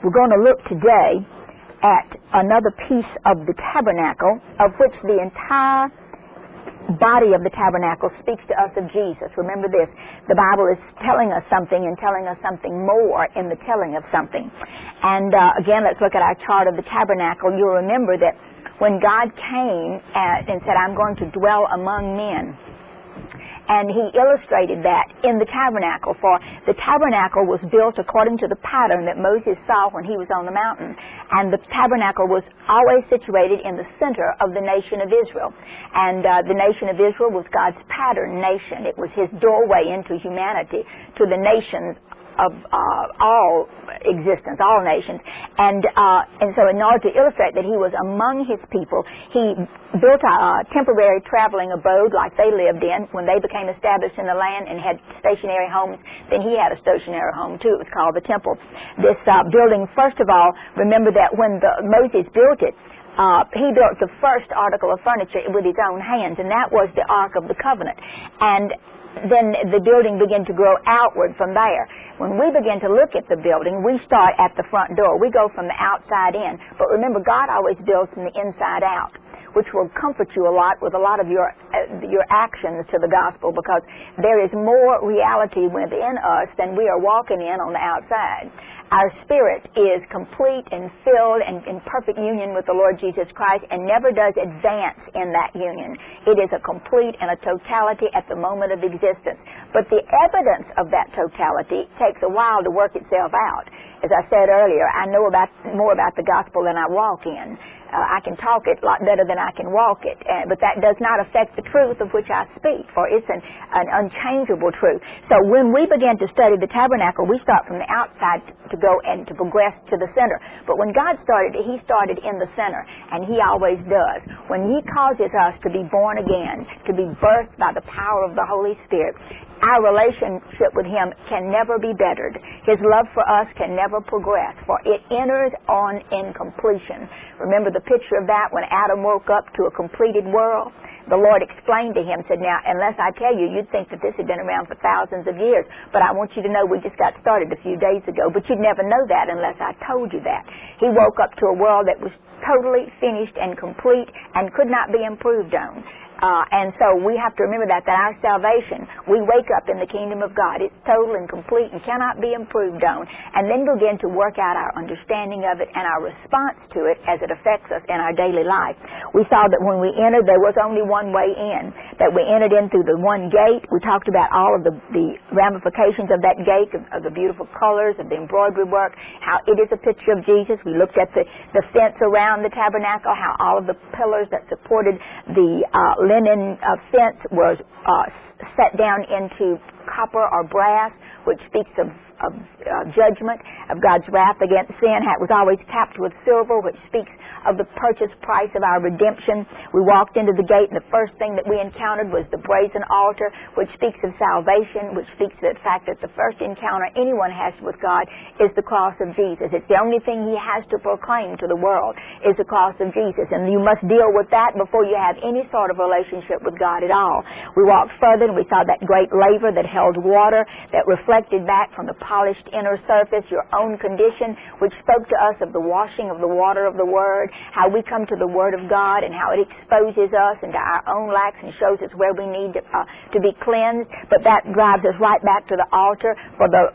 We're going to look today at another piece of the tabernacle, of which the entire body of the tabernacle speaks to us of Jesus. Remember this, the Bible is telling us something and telling us something more in the telling of something. And again, let's look at our chart of the tabernacle. You'll remember that when God came and said, I'm going to dwell among men, and he illustrated that in the tabernacle, for the tabernacle was built according to the pattern that Moses saw when he was on the mountain. And the tabernacle was always situated in the center of the nation of Israel. And the nation of Israel was God's pattern nation. It was his doorway into humanity, to the nations of all existence, all nations. And so in order to illustrate that he was among his people, he built a temporary traveling abode like they lived in. When they became established in the land and had stationary homes, then he had a stationary home too. It was called the temple. This building, first of all, remember that when Moses built it, he built the first article of furniture with his own hands, and that was the Ark of the Covenant. And then the building began to grow outward from there. When we begin to look at the building, we start at the front door. We go from the outside in. But remember, God always builds from the inside out, which will comfort you a lot with a lot of your actions to the gospel, because there is more reality within us than we are walking in on the outside. Our spirit is complete and filled and in perfect union with the Lord Jesus Christ, and never does advance in that union. It is a complete and a totality at the moment of existence. But the evidence of that totality takes a while to work itself out. As I said earlier, I know more about the gospel than I walk in. I can talk it a lot better than I can walk it, but that does not affect the truth of which I speak, for it's an unchangeable truth. So when we begin to study the tabernacle, we start from the outside to go and to progress to the center. But when God started, he started in the center, and he always does. When he causes us to be born again, to be birthed by the power of the Holy Spirit, our relationship with him can never be bettered. His love for us can never progress, for it enters on in completion. Remember the picture of that when Adam woke up to a completed world? The Lord explained to him, said, now, unless I tell you, you'd think that this had been around for thousands of years. But I want you to know we just got started a few days ago. But you'd never know that unless I told you that. He woke up to a world that was totally finished and complete and could not be improved on. And so we have to remember that our salvation, we wake up in the kingdom of God. It's total and complete and cannot be improved on. And then begin to work out our understanding of it and our response to it as it affects us in our daily life. We saw that when we entered, there was only one way in, that we entered in through the one gate. We talked about all of the ramifications of that gate, of the beautiful colors, of the embroidery work, how it is a picture of Jesus. We looked at the fence around the tabernacle, how all of the pillars that supported the linen fence was set down into copper or brass, which speaks of judgment, of God's wrath against sin. It was always capped with silver, which speaks of the purchase price of our redemption. We walked into the gate, and the first thing that we encountered was the brazen altar, which speaks of salvation, which speaks of the fact that the first encounter anyone has with God is the cross of Jesus. It's the only thing he has to proclaim to the world is the cross of Jesus, and you must deal with that before you have any sort of relationship with God at all. We walked further, and we saw that great laver that held water, that reflected back from the polished inner surface your own condition, which spoke to us of the washing of the water of the Word, how we come to the Word of God and how it exposes us into our own lacks and shows us where we need to be cleansed. But that drives us right back to the altar, for the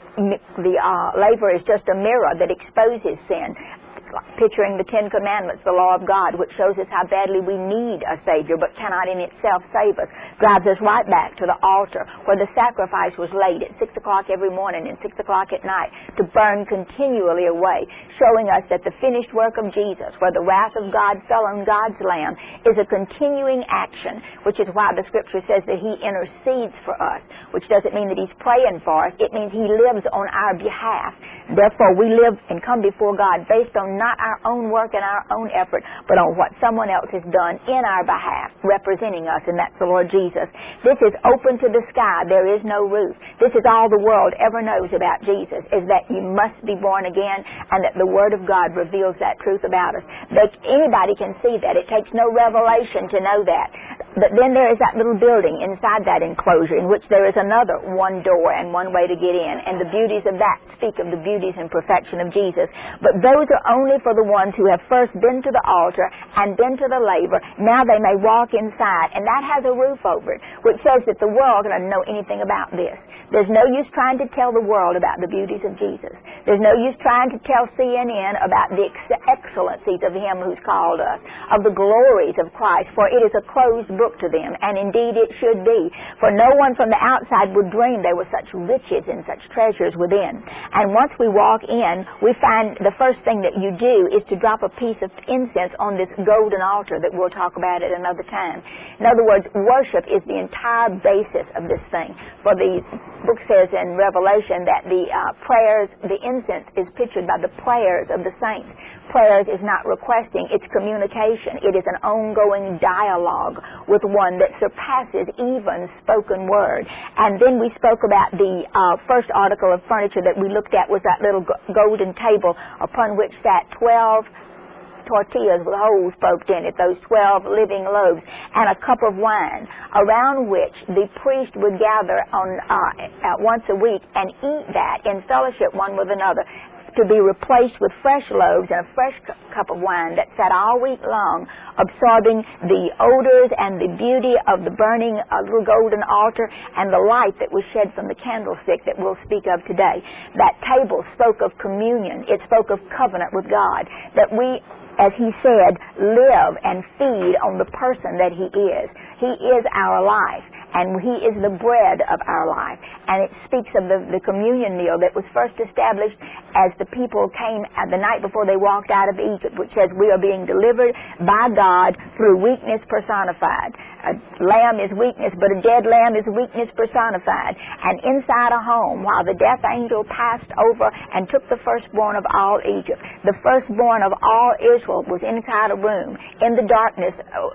laver is just a mirror that exposes sin, picturing the Ten Commandments, the law of God, which shows us how badly we need a Savior but cannot in itself save us, drives us right back to the altar where the sacrifice was laid at 6 o'clock every morning and 6 o'clock at night to burn continually away, showing us that the finished work of Jesus, where the wrath of God fell on God's Lamb, is a continuing action, which is why the Scripture says that he intercedes for us, which doesn't mean that he's praying for us. It means he lives on our behalf. Therefore, we live and come before God based on not our own work and our own effort, but on what someone else has done in our behalf, representing us, and that's the Lord Jesus. This is open to the sky. There is no roof. This is all the world ever knows about Jesus, is that you must be born again, and that the Word of God reveals that truth about us. Anybody can see that. It takes no revelation to know that. But then there is that little building inside that enclosure in which there is another one door and one way to get in, and the beauties of that speak of the beauty beauties and perfection of Jesus. But those are only for the ones who have first been to the altar and been to the laver. Now they may walk inside, and that has a roof over it, which shows that the world doesn't know anything about this. There's no use trying to tell the world about the beauties of Jesus. There's no use trying to tell CNN about the excellencies of Him who's called us, of the glories of Christ, for it is a closed book to them, and indeed it should be. For no one from the outside would dream there were such riches and such treasures within. And once we walk in, we find the first thing that you do is to drop a piece of incense on this golden altar that we'll talk about at another time. In other words, worship is the entire basis of this thing. For the book says in Revelation that the prayers, the incense is pictured by the prayers of the saints. Prayers is not requesting, it's communication. It is an ongoing dialogue with one that surpasses even spoken word. And then we spoke about the first article of furniture that we looked at was that little golden table upon which sat 12 tortillas with holes poked in it, those 12 living loaves, and a cup of wine, around which the priest would gather on once a week and eat that in fellowship one with another, to be replaced with fresh loaves and a fresh cup of wine that sat all week long, absorbing the odors and the beauty of the burning little golden altar and the light that was shed from the candlestick that we'll speak of today. That table spoke of communion. It spoke of covenant with God, that we, as He said, live and feed on the person that He is. He is our life, and He is the bread of our life. And it speaks of the communion meal that was first established as the people came the night before they walked out of Egypt, which says we are being delivered by God through weakness personified. A lamb is weakness, but a dead lamb is weakness personified. And inside a home, while the death angel passed over and took the firstborn of all Egypt, the firstborn of all Israel was inside a room, in the darkness,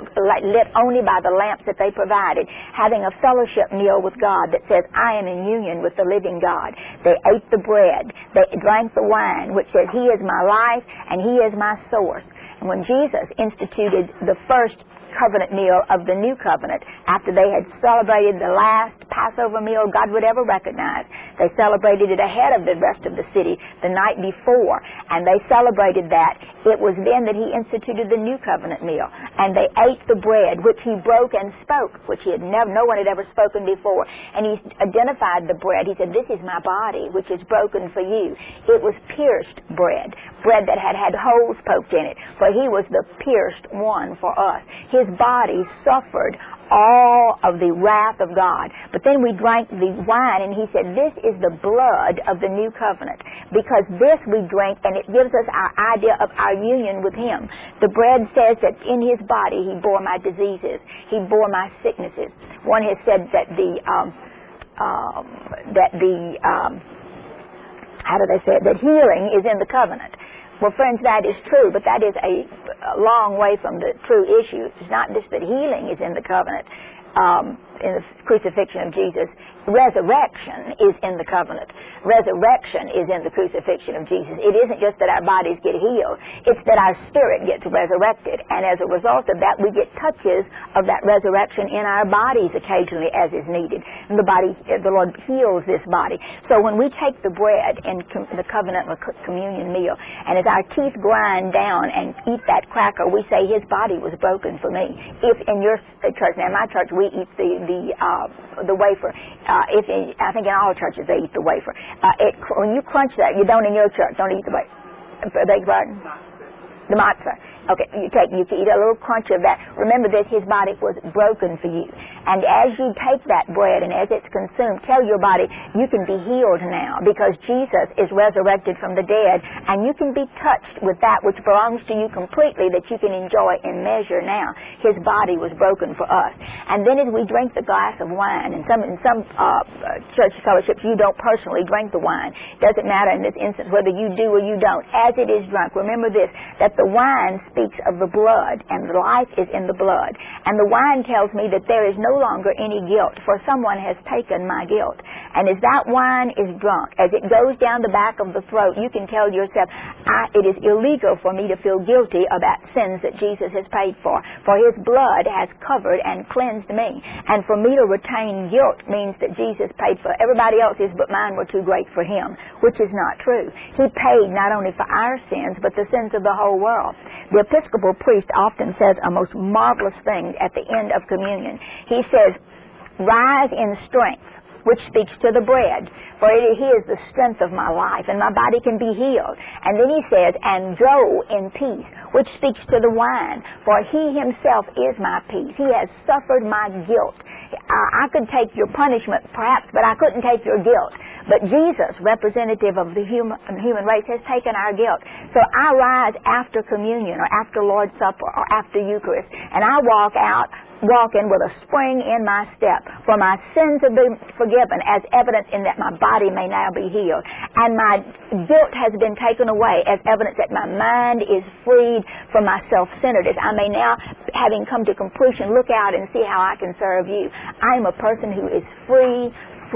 lit only by the lamps that they provided, having a fellowship meal with God that says, I am in union with the living God. They ate the bread. They drank the wine, which says, He is my life and He is my source. And when Jesus instituted the first covenant meal of the new covenant, after they had celebrated the last Passover meal God would ever recognize, they celebrated it ahead of the rest of the city the night before, and they celebrated that. It was then that He instituted the new covenant meal, and they ate the bread, which He broke and spoke, which no one had ever spoken before. And He identified the bread. He said, this is my body, which is broken for you. It was pierced bread that had holes poked in it, for He was the pierced one for us. His body suffered all of the wrath of God. But then we drank the wine, and He said, this is the blood of the new covenant, because this we drink, and it gives us our idea of our union with Him. The bread says that in His body He bore my diseases, He bore my sicknesses. One has said that that healing is in the covenant. Well, friends, that is true, but that is a long way from the true issue. It's not just that healing is in the covenant, in the crucifixion of Jesus. Resurrection is in the covenant. Resurrection is in the crucifixion of Jesus. It isn't just that our bodies get healed. It's that our spirit gets resurrected. And as a result of that, we get touches of that resurrection in our bodies occasionally as is needed. And the Lord heals this body. So when we take the bread in the covenant communion meal, and as our teeth grind down and eat that cracker, we say His body was broken for me. If in your church, now in my church we eat the wafer. I think in all churches they eat the wafer. When you crunch that, you don't in your church. Don't eat the wafer. Beg your pardon? The matzah. Okay, you eat a little crunch of that. Remember this, His body was broken for you. And as you take that bread and as it's consumed, tell your body, you can be healed now because Jesus is resurrected from the dead, and you can be touched with that which belongs to you completely that you can enjoy in measure now. His body was broken for us. And then as we drink the glass of wine, in some church fellowships you don't personally drink the wine. It doesn't matter in this instance whether you do or you don't. As it is drunk, remember this, that that the wine speaks of the blood, and the life is in the blood. And the wine tells me that there is no longer any guilt, for someone has taken my guilt. And as that wine is drunk, as it goes down the back of the throat, you can tell yourself, it is illegal for me to feel guilty about sins that Jesus has paid for His blood has covered and cleansed me. And for me to retain guilt means that Jesus paid for everybody else's, but mine were too great for Him, which is not true. He paid not only for our sins, but the sins of the whole world. The Episcopal priest often says a most marvelous thing at the end of communion. He says, "Rise in strength," which speaks to the bread, for He is the strength of my life, and my body can be healed. And then He says, "And go in peace," which speaks to the wine, for He Himself is my peace. He has suffered my guilt. I could take your punishment, perhaps, but I couldn't take your guilt. But Jesus, representative of the human race, has taken our guilt. So I rise after communion or after Lord's Supper or after Eucharist, and I walk in with a spring in my step, for my sins have been forgiven, as evidence in that my body may now be healed. And my guilt has been taken away, as evidence that my mind is freed from my self-centeredness. I may now, having come to completion, look out and see how I can serve you. I am a person who is free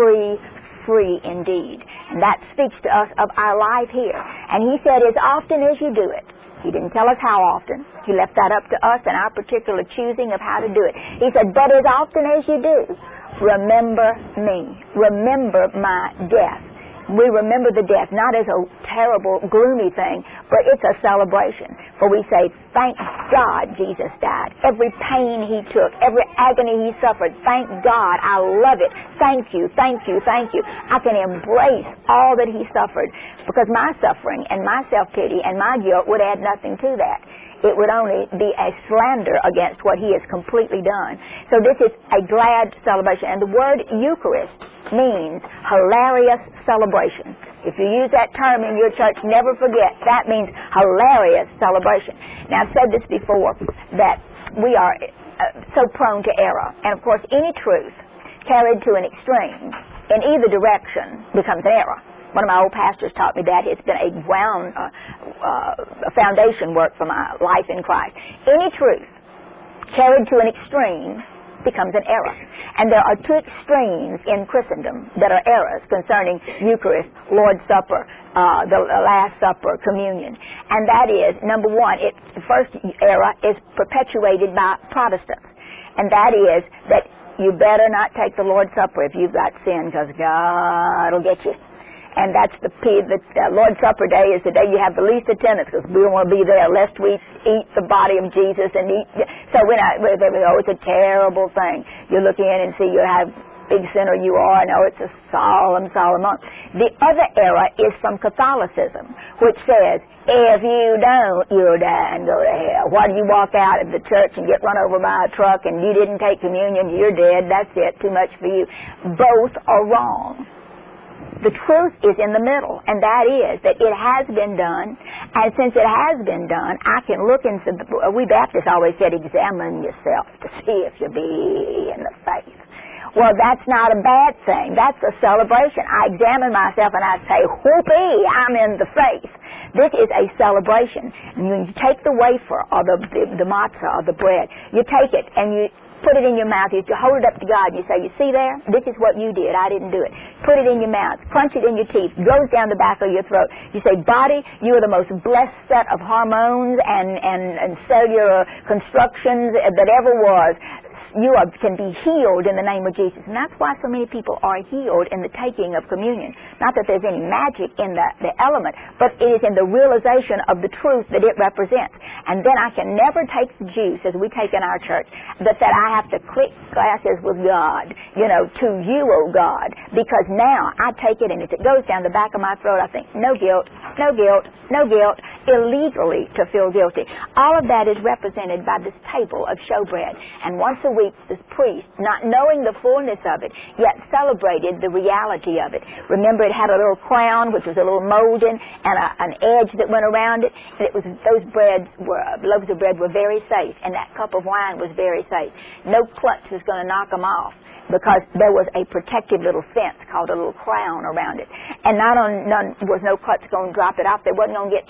indeed. And that speaks to us of our life here. And He said, as often as you do it. He didn't tell us how often. He left that up to us and our particular choosing of how to do it. He said, but as often as you do, remember me. Remember my death. We remember the death not as a terrible, gloomy thing, but it's a celebration. For we say, thank God Jesus died. Every pain He took, every agony He suffered, thank God, I love it. Thank you, thank you, thank you. I can embrace all that He suffered, because my suffering and my self-pity and my guilt would add nothing to that. It would only be a slander against what He has completely done. So this is a glad celebration. And the word Eucharist means hilarious celebration. If you use that term in your church, never forget, that means hilarious celebration. Now, I've said this before, that we are so prone to error. And, of course, any truth carried to an extreme in either direction becomes an error. One of my old pastors taught me that. It's been a foundation work for my life in Christ. Any truth carried to an extreme becomes an error. And there are two extremes in Christendom that are errors concerning Eucharist, Lord's Supper, the Last Supper, communion. And that is, number one, the first error is perpetuated by Protestants. And that is that you better not take the Lord's Supper if you've got sin, because God will get you. And that's the Lord's Supper day is the day you have the least attendance, because we don't want to be there lest we eat the body of Jesus and eat. So it's a terrible thing. You look in and see you have big sinner you are. No, it's a solemn moment. The other error is from Catholicism, which says, if you don't, you'll die and go to hell. Why do you walk out of the church and get run over by a truck and you didn't take communion? You're dead. That's it. Too much for you. Both are wrong. The truth is in the middle, and that is that it has been done, and since it has been done, I can look and say, we Baptists always said, examine yourself to see if you be in the faith. Well, that's not a bad thing. That's a celebration. I examine myself and I say, whoopee, I'm in the faith. This is a celebration. You take the wafer or the matzah or the bread, you take it and you put it in your mouth. You hold it up to God. You say, you see there? This is what you did. I didn't do it. Put it in your mouth. Crunch it in your teeth. Goes down the back of your throat. You say, body, you are the most blessed set of hormones and cellular constructions that ever was. You can be healed in the name of Jesus. And that's why so many people are healed in the taking of communion. Not that there's any magic in the element, but it is in the realization of the truth that it represents. And then I can never take the juice, as we take in our church, that I have to click glasses with God, to you, oh God, because now I take it and as it goes down the back of my throat, I think, no guilt, no guilt, no guilt, illegally to feel guilty. All of that is represented by this table of showbread. And once a week, this priest, not knowing the fullness of it, yet celebrated the reality of it. Remember, it had a little crown, which was a little molding, and an edge that went around it. And it was loaves of bread were very safe, and that cup of wine was very safe. No clutch was going to knock them off, because there was a protective little fence called a little crown around it. And was no clutch going to drop it off. They wasn't going to get too proud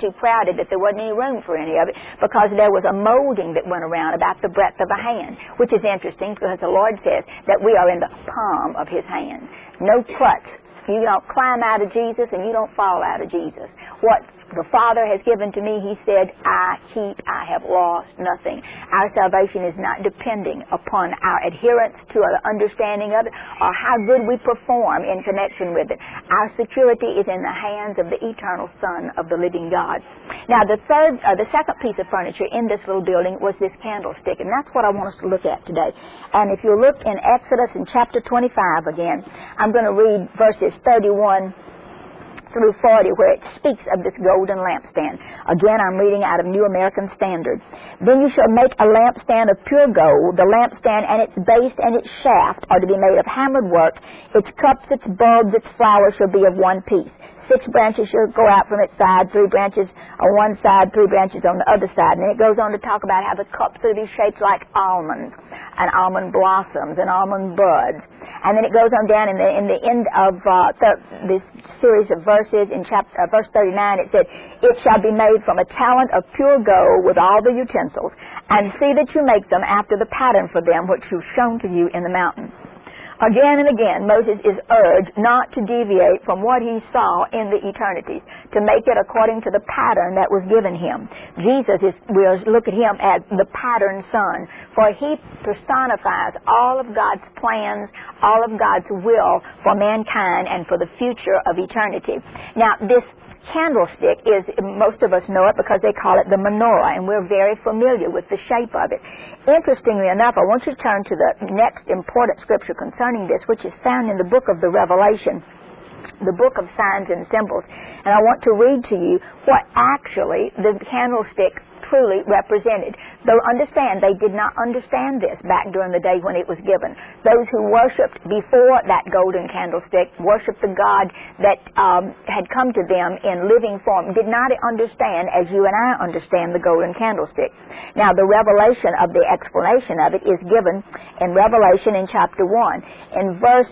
decided that there wasn't any room for any of it because there was a molding that went around about the breadth of a hand, which is interesting because the Lord says that we are in the palm of His hand. No cuts. You don't climb out of Jesus and you don't fall out of Jesus. What the Father has given to me, He said, I have lost nothing. Our salvation is not depending upon our adherence to an understanding of it or how good we perform in connection with it. Our security is in the hands of the eternal Son of the living God. Now, the second piece of furniture in this little building was this candlestick, and that's what I want us to look at today. And if you look in Exodus in chapter 25 again, I'm going to read verses 31 through 40, where it speaks of this golden lampstand. Again, I'm reading out of New American Standard. Then you shall make a lampstand of pure gold. The lampstand and its base and its shaft are to be made of hammered work. Its cups, its bulbs, its flowers shall be of one piece. 6 branches shall go out from its side, 3 branches on one side, 3 branches on the other side. And it goes on to talk about how the cups are to be shaped like almonds, and almond blossoms, and almond buds. And then it goes on down in the end of this series of verses, in verse 39, it said, It shall be made from a talent of pure gold with all the utensils, and see that you make them after the pattern for them which you've shown to you in the mountain. Again and again, Moses is urged not to deviate from what he saw in the eternities, to make it according to the pattern that was given him. Jesus we'll look at him as the pattern son, for he personifies all of God's plans, all of God's will for mankind and for the future of eternity. Now, this candlestick is, most of us know it because they call it the menorah, and we're very familiar with the shape of it. Interestingly enough, I want you to turn to the next important scripture concerning this, which is found in the book of the Revelation, the book of signs and symbols. And I want to read to you what actually the candlestick truly represented. Though understand, they did not understand this back during the day when it was given. Those who worshipped before that golden candlestick, worshipped the God that had come to them in living form, did not understand as you and I understand the golden candlestick. Now, the revelation of the explanation of it is given in Revelation in chapter 1. In verse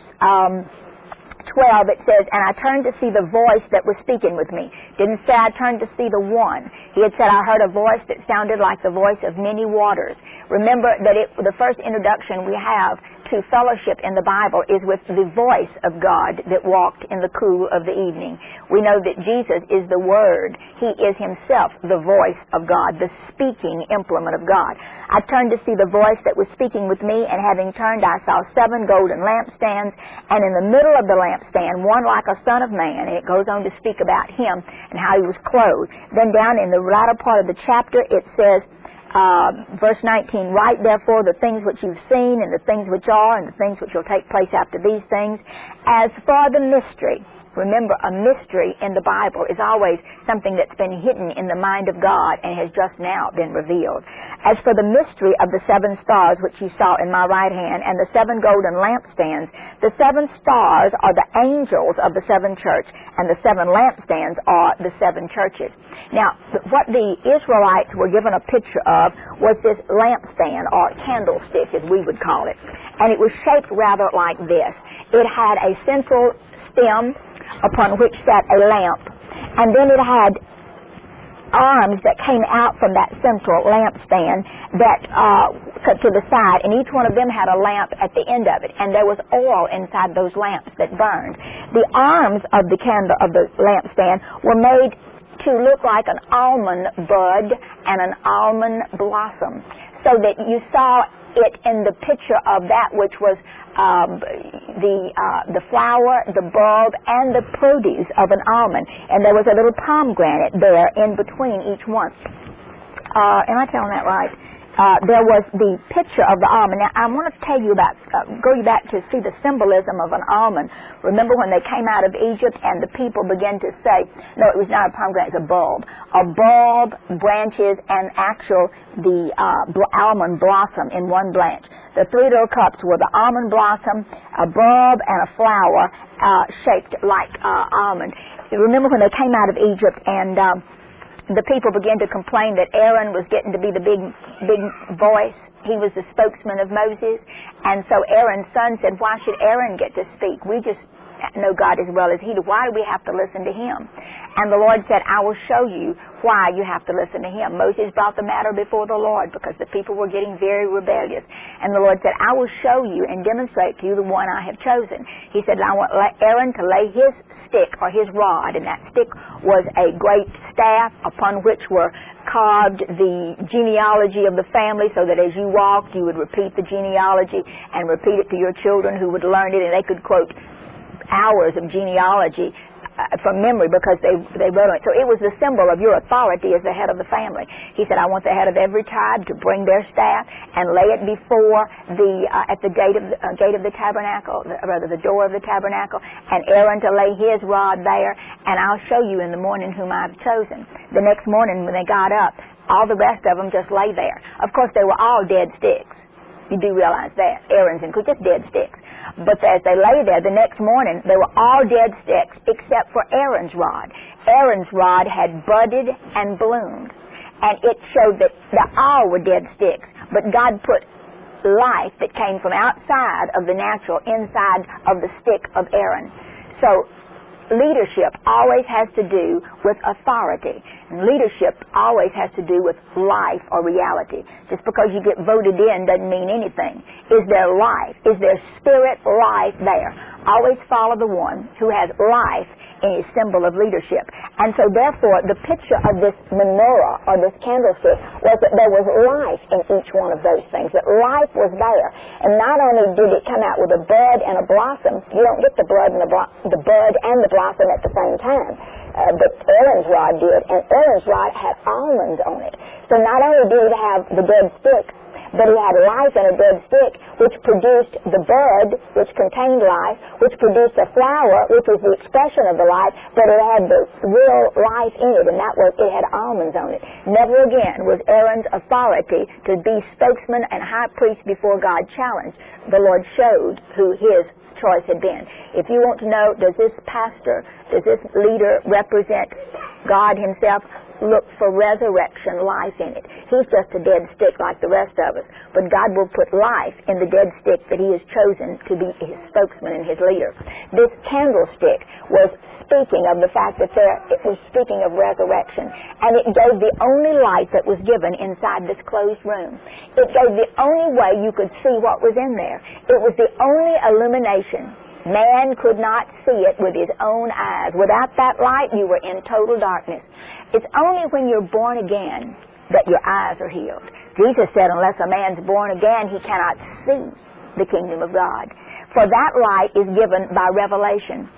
12, it says, And I turned to see the voice that was speaking with me. Didn't say I turned to see the one. He had said, I heard a voice that sounded like the voice of many waters. Remember that the first introduction we have to fellowship in the Bible is with the voice of God that walked in the cool of the evening. We know that Jesus is the Word. He is Himself the voice of God, the speaking implement of God. I turned to see the voice that was speaking with me, and having turned, I saw 7 golden lampstands, and in the middle of the lampstand, one like a son of man, and it goes on to speak about Him and how He was clothed. Then down in the latter part of the chapter, it says, verse 19, Write therefore the things which you've seen, and the things which are, and the things which will take place after these things. As for the mystery, remember, a mystery in the Bible is always something that's been hidden in the mind of God and has just now been revealed. As for the mystery of the 7 stars which you saw in my right hand, and the 7 golden lampstands, the 7 stars are the angels of the 7 churches, and the 7 lampstands are the 7 churches. Now, what the Israelites were given a picture of was this lampstand, or candlestick as we would call it. And it was shaped rather like this. It had a central stem upon which sat a lamp, and then it had arms that came out from that central lampstand that cut to the side, and each one of them had a lamp at the end of it, and there was oil inside those lamps that burned. The arms of the lampstand were made to look like an almond bud and an almond blossom, so that you saw it in the picture of that which was the flower, the bulb, and the produce of an almond. And there was a little pomegranate there in between each one. Am I telling that right? There was the picture of the almond. Now, I want to tell you about, go back to see the symbolism of an almond. Remember when they came out of Egypt and the people began to say, no, it was not a pomegranate, it was a bulb. A bulb, branches, and the almond blossom in one branch. The 3 little cups were the almond blossom, a bulb, and a flower shaped like almond. Remember when they came out of Egypt and the people began to complain that Aaron was getting to be the big voice. He was the spokesman of Moses. And so Aaron's son said, why should Aaron get to speak? We just know God as well as he did. Why do we have to listen to him? And the Lord said, I will show you why you have to listen to him. Moses brought the matter before the Lord because the people were getting very rebellious. And the Lord said, I will show you and demonstrate to you the one I have chosen. He said, I want Aaron to lay his stick or his rod, and that stick was a great staff upon which were carved the genealogy of the family, so that as you walked, you would repeat the genealogy and repeat it to your children, who would learn it, and they could quote hours of genealogy from memory because they wrote it. So it was the symbol of your authority as the head of the family. He said, I want the head of every tribe to bring their staff and lay it before at the gate of the tabernacle, rather the door of the tabernacle, and Aaron to lay his rod there, and I'll show you in the morning whom I've chosen. The next morning when they got up, all the rest of them just lay there. Of course, they were all dead sticks. You do realize that. Aaron's and just dead sticks. But as they lay there the next morning, they were all dead sticks except for Aaron's rod. Aaron's rod had budded and bloomed, and it showed that all were dead sticks. But God put life that came from outside of the natural inside of the stick of Aaron. So leadership always has to do with authority. And leadership always has to do with life or reality. Just because you get voted in doesn't mean anything. Is there life? Is there spirit life there? Always follow the one who has life in his symbol of leadership. And so therefore, the picture of this menorah or this candlestick was that there was life in each one of those things, that life was there. And not only did it come out with a bud and a blossom, you don't get the bud and the blossom at the same time. But Aaron's rod did, and Aaron's rod had almonds on it. So not only did it have the dead stick, but he had life in a dead stick, which produced the bud, which contained life, which produced a flower, which was the expression of the life, but it had the real life in it, and that was, it had almonds on it. Never again was Aaron's authority to be spokesman and high priest before God challenged. The Lord showed who his choice had been. If you want to know, does this pastor, does this leader represent God himself? Look for resurrection life in it. He's just a dead stick like the rest of us. But God will put life in the dead stick that he has chosen to be his spokesman and his leader. This candlestick was speaking of the fact that it was speaking of resurrection. And it gave the only light that was given inside this closed room. It gave the only way you could see what was in there. It was the only illumination. Man could not see it with his own eyes. Without that light, you were in total darkness. It's only when you're born again that your eyes are healed. Jesus said, unless a man's born again, he cannot see the kingdom of God. For that light is given by revelation.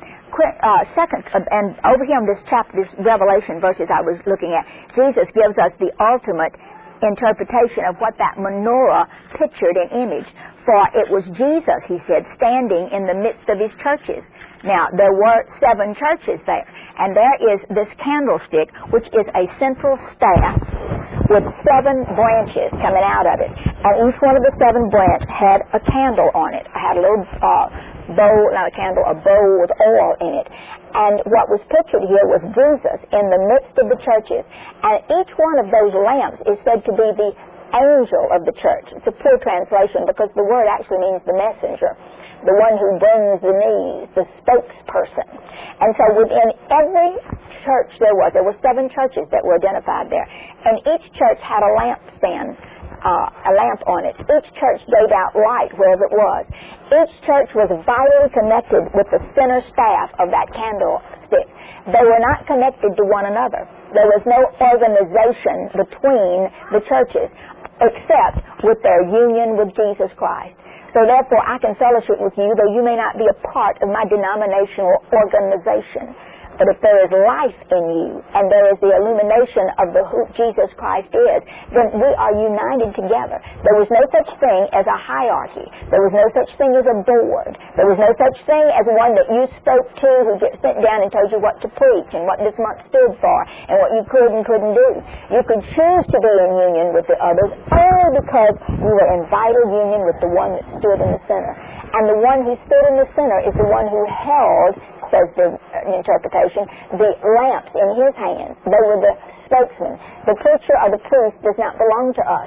And over here in this chapter, this Revelation verses I was looking at, Jesus gives us the ultimate interpretation of what that menorah pictured and imaged. For it was Jesus, he said, standing in the midst of his churches. Now, there were 7 churches there, and there is this candlestick, which is a central staff with 7 branches coming out of it. And each one of the 7 branches had a candle on it. I had a little bowl, not a candle, a bowl with oil in it. And what was pictured here was Jesus in the midst of the churches. And each one of those lamps is said to be the angel of the church. It's a poor translation because the word actually means the messenger, the one who bends the news, the spokesperson. And so within every church there were 7 churches that were identified there. And each church had a lampstand, a lamp on it. Each church gave out light wherever it was. Each church was vitally connected with the center staff of that candlestick. They were not connected to one another. There was no organization between the churches except with their union with Jesus Christ. So therefore, I can fellowship with you, though you may not be a part of my denominational organization. But if there is life in you, and there is the illumination of who Jesus Christ is, then we are united together. There was no such thing as a hierarchy. There was no such thing as a board. There was no such thing as one that you spoke to who just sat down and told you what to preach and what this month stood for and what you could and couldn't do. You could choose to be in union with the others only because you were in vital union with the one that stood in the center. And the one who stood in the center is the one who held, says the interpretation, the lamps in his hands. They were the spokesman. The preacher or the priest does not belong to us.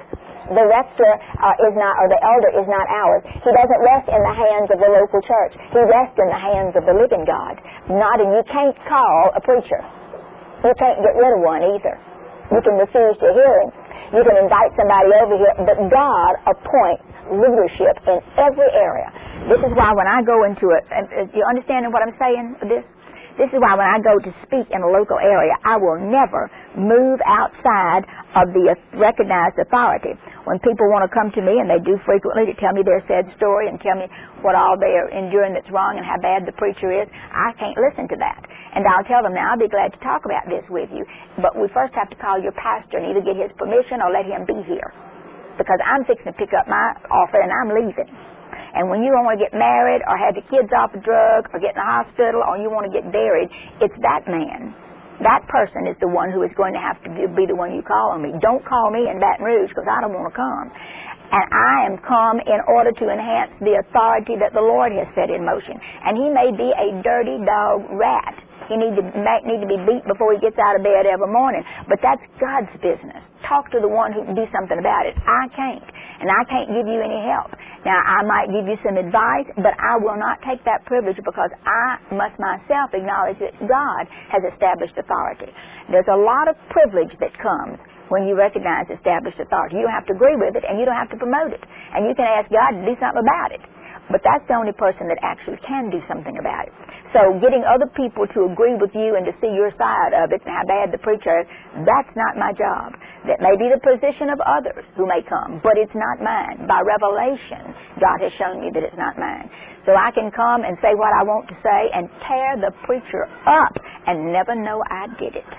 The rector is not, or the elder is not ours. He doesn't rest in the hands of the local church. He rests in the hands of the living God. You can't call a preacher. You can't get rid of one either. You can refuse to hear him. You can invite somebody over here, but God appoints leadership in every area. This is why when I go into it, you understand what I'm saying with this? This is why when I go to speak in a local area, I will never move outside of the recognized authority. When people want to come to me, and they do frequently, to tell me their sad story and tell me what all they are enduring that's wrong and how bad the preacher is, I can't listen to that. And I'll tell them, now I'll be glad to talk about this with you, but we first have to call your pastor and either get his permission or let him be here, because I'm fixing to pick up my offer and I'm leaving. And when you want to get married or have the kids off a drug or get in the hospital or you want to get buried, it's that man. That person is the one who is going to have to be the one you call on me. Don't call me in Baton Rouge, because I don't want to come. And I am come in order to enhance the authority that the Lord has set in motion. And he may be a dirty dog rat. He need to be beat before he gets out of bed every morning. But that's God's business. Talk to the one who can do something about it. I can't. And I can't give you any help. Now, I might give you some advice, but I will not take that privilege, because I must myself acknowledge that God has established authority. There's a lot of privilege that comes when you recognize established authority. You don't have to agree with it, and you don't have to promote it. And you can ask God to do something about it. But that's the only person that actually can do something about it. So getting other people to agree with you and to see your side of it and how bad the preacher is, that's not my job. That may be the position of others who may come, but it's not mine. By revelation, God has shown me that it's not mine. So I can come and say what I want to say and tear the preacher up and never know I did it.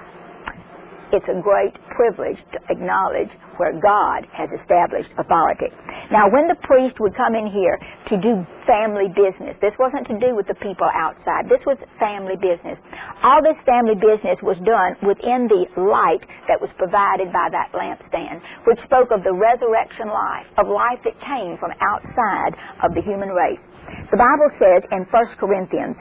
It's a great privilege to acknowledge where God has established authority. Now, when the priest would come in here to do family business, this wasn't to do with the people outside. This was family business. All this family business was done within the light that was provided by that lampstand, which spoke of the resurrection life, of life that came from outside of the human race. The Bible says in 1 Corinthians,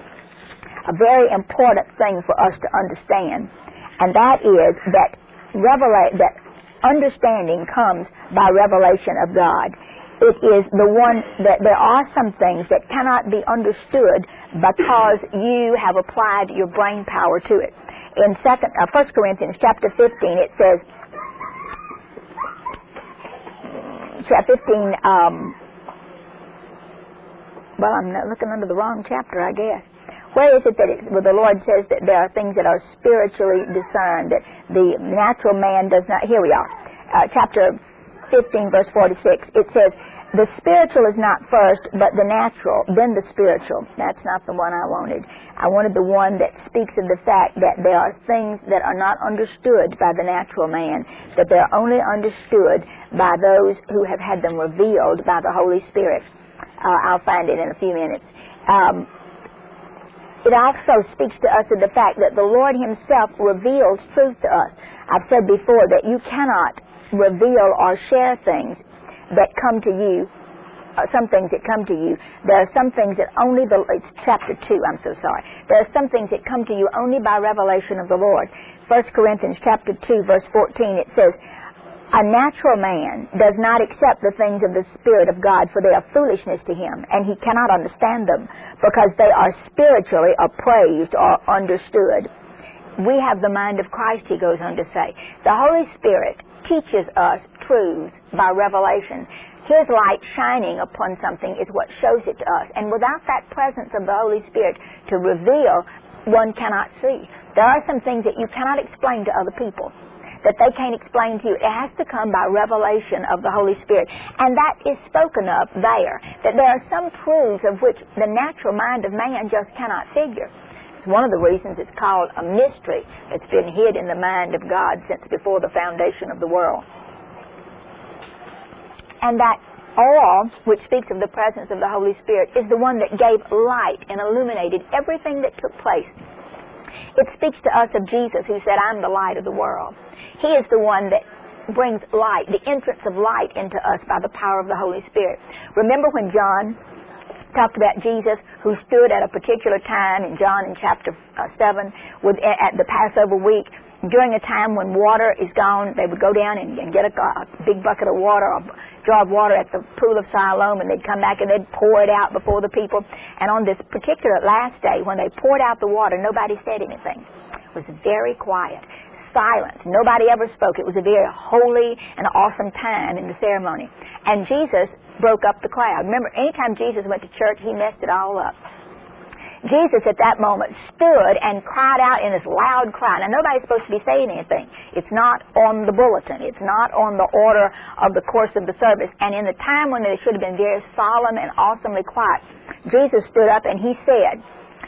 a very important thing for us to understand, and that is that understanding comes by revelation of God. It is the one that there are some things that cannot be understood because you have applied your brain power to it. In 1 Corinthians chapter 15, it says, chapter 15, well, I'm looking under the wrong chapter, I guess. Where is it that where the Lord says that there are things that are spiritually discerned, that the natural man does not? Here we are. Chapter 15, verse 46. It says, the spiritual is not first, but the natural, then the spiritual. That's not the one I wanted. I wanted the one that speaks of the fact that there are things that are not understood by the natural man, that they're only understood by those who have had them revealed by the Holy Spirit. I'll find it in a few minutes. It also speaks to us of the fact that the Lord himself reveals truth to us. I've said before that you cannot reveal or share things that come to you, some things that come to you. There are some things that only it's chapter 2, I'm so sorry. There are some things that come to you only by revelation of the Lord. 1 Corinthians chapter 2, verse 14, it says, a natural man does not accept the things of the Spirit of God, for they are foolishness to him, and he cannot understand them, because they are spiritually appraised or understood. We have the mind of Christ, he goes on to say. The Holy Spirit teaches us truths by revelation. His light shining upon something is what shows it to us. And without that presence of the Holy Spirit to reveal, one cannot see. There are some things that you cannot explain to other people, that they can't explain to you. It has to come by revelation of the Holy Spirit. And that is spoken of there, that there are some truths of which the natural mind of man just cannot figure. It's one of the reasons it's called a mystery. It's been hid in the mind of God since before the foundation of the world. And that oil, which speaks of the presence of the Holy Spirit, is the one that gave light and illuminated everything that took place. It speaks to us of Jesus, who said, I'm the light of the world. He is the one that brings light, the entrance of light into us by the power of the Holy Spirit. Remember when John talked about Jesus who stood at a particular time in John in chapter 7 at the Passover week. During a time when water is gone, they would go down and get a big bucket of water, a jar of water at the pool of Siloam, and they'd come back and they'd pour it out before the people. And on this particular last day, when they poured out the water, nobody said anything. It was very quiet. Silence. Nobody ever spoke. It was a very holy and awesome time in the ceremony. And Jesus broke up the crowd. Remember, anytime Jesus went to church, he messed it all up. Jesus at that moment stood and cried out in this loud cry. Now, nobody's supposed to be saying anything. It's not on the bulletin. It's not on the order of the course of the service. And in the time when they should have been very solemn and awesomely quiet, Jesus stood up and he said,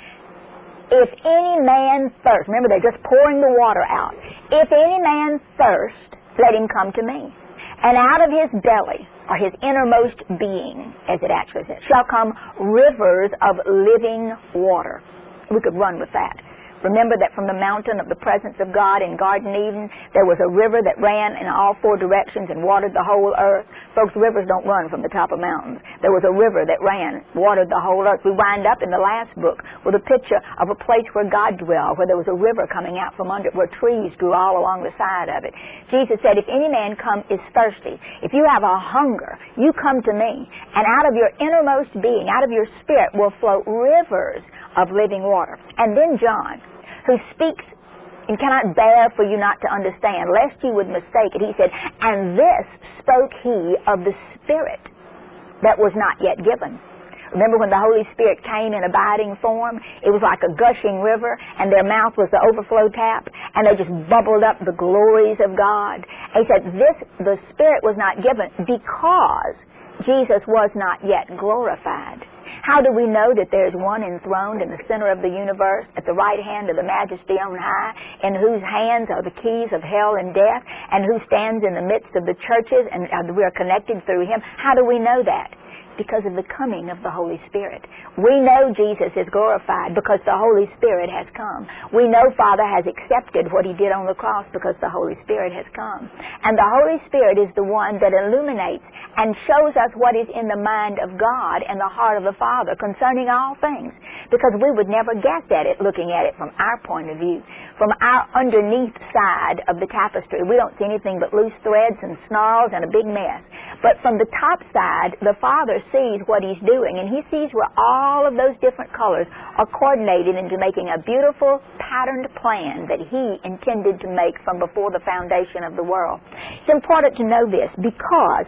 if any man thirst, remember they're just pouring the water out. If any man thirst, let him come to me. And out of his belly, or his innermost being, as it actually says, shall come rivers of living water. We could run with that. Remember that from the mountain of the presence of God in Garden Eden, there was a river that ran in all four directions and watered the whole earth. Folks, rivers don't run from the top of mountains. There was a river that ran, watered the whole earth. We wind up in the last book with a picture of a place where God dwelled, where there was a river coming out from under it, where trees grew all along the side of it. Jesus said, if any man is thirsty, if you have a hunger, you come to me, and out of your innermost being, out of your spirit will flow rivers of living water. And then John, who speaks and cannot bear for you not to understand, lest you would mistake it, he said, and this spoke he of the Spirit that was not yet given. Remember when the Holy Spirit came in abiding form? It was like a gushing river, and their mouth was the overflow tap, and they just bubbled up the glories of God. And he said, the Spirit was not given because Jesus was not yet glorified. How do we know that there is one enthroned in the center of the universe, at the right hand of the Majesty on high, in whose hands are the keys of hell and death, and who stands in the midst of the churches, and we are connected through him? How do we know that? Because of the coming of the Holy Spirit. We know Jesus is glorified because the Holy Spirit has come. We know Father has accepted what he did on the cross because the Holy Spirit has come. And the Holy Spirit is the one that illuminates and shows us what is in the mind of God and the heart of the Father concerning all things, because we would never guess at it looking at it from our point of view. From our underneath side of the tapestry, we don't see anything but loose threads and snarls and a big mess. But from the top side, the Father sees what he's doing, and he sees where all of those different colors are coordinated into making a beautiful patterned plan that he intended to make from before the foundation of the world. It's important to know this because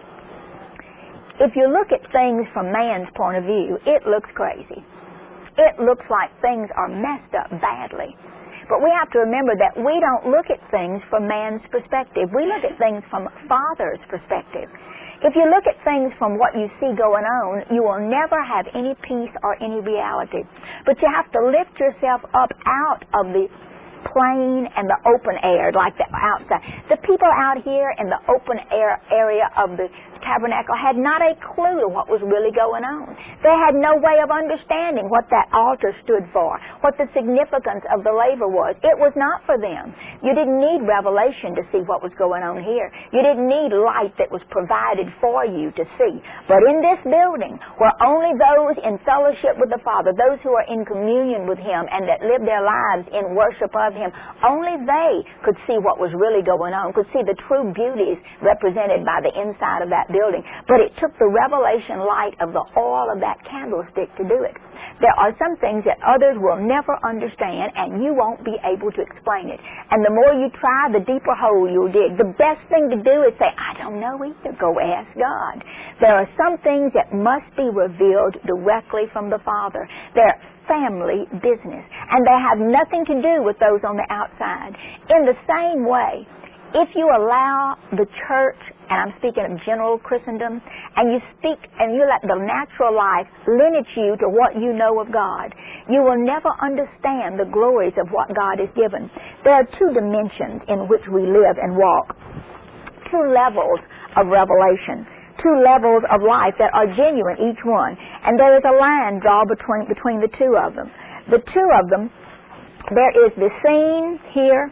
if you look at things from man's point of view, it looks crazy. It looks like things are messed up badly. But we have to remember that we don't look at things from man's perspective. We look at things from Father's perspective. If you look at things from what you see going on, you will never have any peace or any reality. But you have to lift yourself up out of the plain and the open air, like the outside. The people out here in the open air area of the tabernacle had not a clue what was really going on. They had no way of understanding what that altar stood for, what the significance of the laver was. It was not for them. You didn't need revelation to see what was going on here. You didn't need light that was provided for you to see. But in this building, where only those in fellowship with the Father, those who are in communion with him and that live their lives in worship of him, only they could see what was really going on, could see the true beauties represented by the inside of that building. But it took the revelation light of the oil of that candlestick to do it. There are some things that others will never understand, and you won't be able to explain it. And the more you try, the deeper hole you'll dig. The best thing to do is say, I don't know either. Go ask God. There are some things that must be revealed directly from the Father. They're family business, and they have nothing to do with those on the outside. In the same way, if you allow the church, and I'm speaking of general Christendom, and you let the natural life limit you to what you know of God, you will never understand the glories of what God has given. There are two dimensions in which we live and walk, two levels of revelation, two levels of life that are genuine, each one. And there is a line drawn between the two of them. The two of them, there is the seen here,